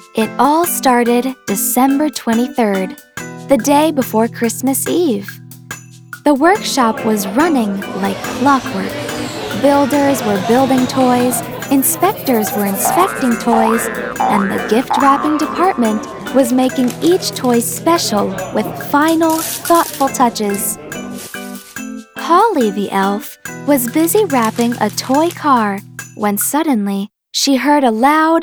It all started December 23rd, the day before Christmas Eve. The workshop was running like clockwork. Builders were building toys, inspectors were inspecting toys, and the gift-wrapping department was making each toy special with final, thoughtful touches. Holly the elf was busy wrapping a toy car when suddenly she heard a loud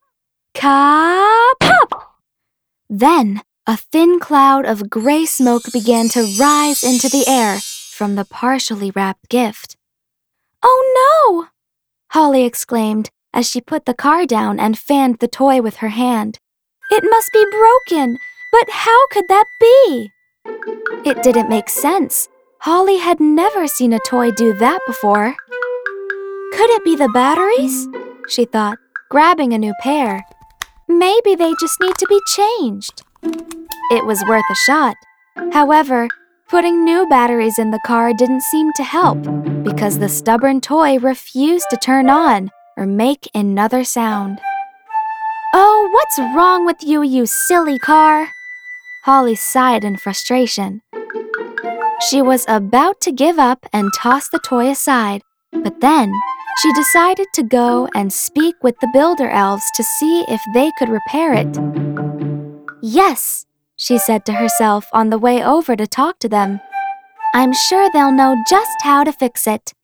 ka-pop! Then a thin cloud of gray smoke began to rise into the air from the partially wrapped gift. "Oh no!" Holly exclaimed as she put the car down and fanned the toy with her hand. "It must be broken, but how could that be?" It didn't make sense. Holly had never seen a toy do that before. Could it be the batteries? She thought, grabbing a new pair. Maybe they just need to be changed. It was worth a shot. However, putting new batteries in the car didn't seem to help because the stubborn toy refused to turn on or make another sound. "Oh, what's wrong with you, you silly car?" Holly sighed in frustration. She was about to give up and toss the toy aside, but then she decided to go and speak with the builder elves to see if they could repair it. "Yes," she said to herself on the way over to talk to them. "I'm sure they'll know just how to fix it."